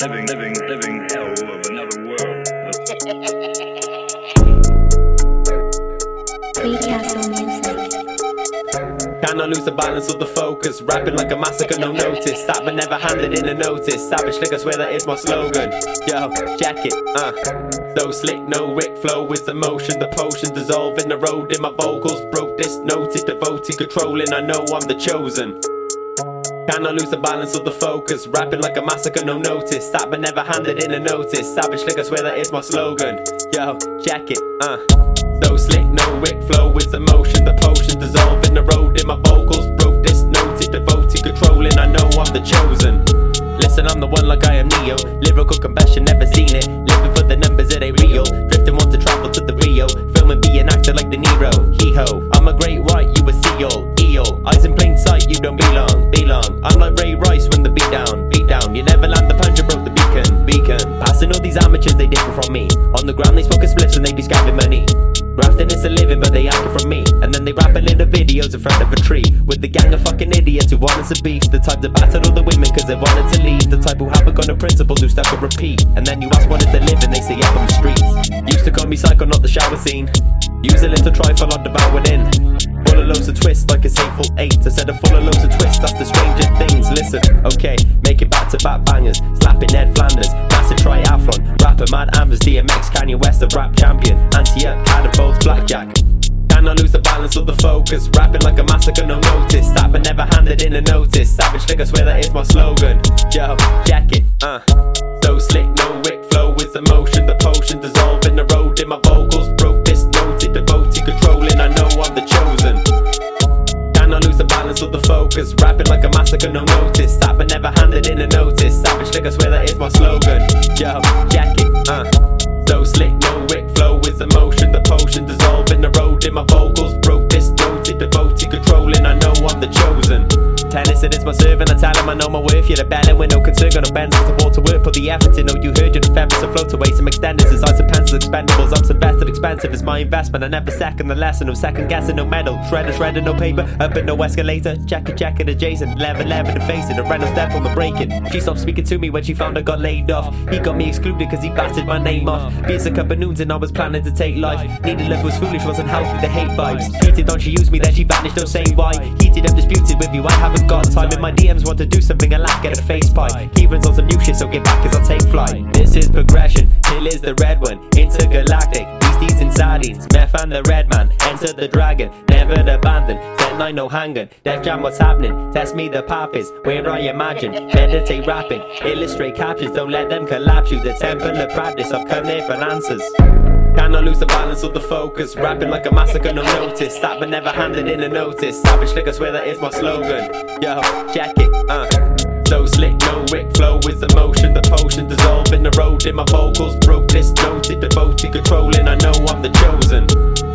living hell of another world. Free Castle Music. Cannot lose the balance or the focus. Rapping like a massacre, no notice. That but never handed in a notice. Savage slick, I swear that is my slogan. Yo, check it, So slick, no Rick flow with emotion. The potion dissolving the road in my vocals. Broke this noted, devoted, controlling. I know I'm the chosen. Cannot lose the balance or the focus. Rapping like a massacre, no notice. That but never handed in a notice. Savage slick, I swear that is my slogan. Yo, check it, So slick, no Rick flow with emotion. The potion dissolving the road in my vocals. Broke this noted, devoted, controlling. I know I'm the chosen. Listen, I'm the one like I am Neo. Lyrical confession, never seen it. Living for the numbers, it ain't real. Drifting, want to travel to the Rio. Filming, be an actor like De Niro. Hee-ho, I'm a great white, you a seal. Eel, eyes in plain sight, you don't belong. I'm like Ray Rice when the beat down. You never land the punch, you broke the beacon. Passing all these amateurs, they different from me. On the ground, they smoke a spliffs and they be scabbing money. Grafting is a living, but they asking from me. And then they rapping in the videos in front of a tree. With the gang of fucking idiots who wanted to beef. The type that battered all the women cause they wanted to leave. The type who haven't got no principles, who stuck and repeat. And then you ask what is the living, they say up on the streets. Used to call me psycho, not the shower scene. Use a little trifle, I devoured in. Full of loads of twists like it's hateful 8. I said a full of loads of twists, that's the stranger things. Listen, okay, make it back to back bangers. Slapping Ned Flanders, massive triathlon. Rapper Mad Ambers, DMX, Kanye West, the rap champion. Anti-up, Adam Folds, Blackjack. Cannot lose the balance or the focus. Rapping like a massacre, no notice. That but never handed in a notice. Savage slick, I swear that is my slogan. Yo, check it, So slick, no Rick flow with emotion. The potion dissolving the road in my vocals. Broke this noted, devoted, controlling. I know I'm the chosen. Cannot lose the balance or the focus. Rapping like a massacre, no notice. That but never handed in a notice. Savage slick, I swear that is my slogan. Yo, check it, So slick, no Rick flow with emotion. The potion dissolving the road in my vocals. Broke this noted, devoted, controlling. I know I'm the chosen. Tennis, it is my servant, I tell him I know my worth. You're the bellin' with no concern, gonna bend since the ball to work. Put the effort in, know you heard you're the feathers to float away. Some extenders, it's ice and pencils, expendables. I'm some vested, expensive, it's my investment. I never second the lesson, no second guessing, no medal. Shredder, no paper, up and no escalator. Jacket adjacent, level to face it. A random step on the breaking. She stopped speaking to me when she found I got laid off. He got me excluded cause he batted my name off. Beats a couple noons and I was planning to take life. Needed love was foolish, wasn't healthy, the hate vibes. Heated on, she used me, then she vanished, don't say why. Heated up, disputed with you, I haven't got time. In my DMs want to do something, I laugh, get a face pie. Keepin's on some new shit, so get back as I take flight. This is progression, Hill is the red one. Intergalactic, beasties and sardines. Meth and the red man, enter the dragon. Never abandoned, set 9 no hanging. Def Jam, what's happening? Test me the path is where I imagine. Meditate rapping, illustrate captions. Don't let them collapse you. The temple of practice, I've come there for answers. Cannot lose the balance or the focus. Rapping like a massacre, no notice. That but never handed in a notice. Savage slick, I swear that is my slogan. Yo, check it, So slick, no Rick flow with emotion. The potion dissolving the road in my vocals. Broke this noted, devoted, controlling. I know I'm the chosen.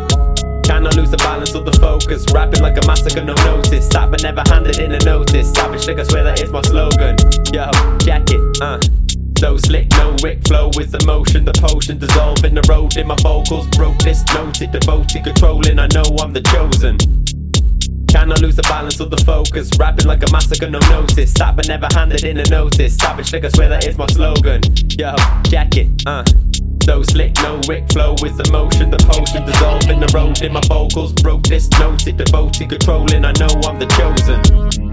Cannot lose the balance or the focus. Rapping like a massacre, no notice. That but never handed in a notice. Savage slick, I swear that is my slogan. Yo, check it, So slick, no Rick flow with emotion. The potion dissolving the road in my vocals. Broke this noted, devoted, controlling. I know I'm the chosen. Cannot lose the balance or the focus. Rapping like a massacre, no notice. That but never handed in a notice. Savage slick, I swear that is my slogan. Yo, check it, So slick, no Rick flow with emotion. The potion dissolving the road in my vocals. Broke this noted, devoted, controlling. I know I'm the chosen.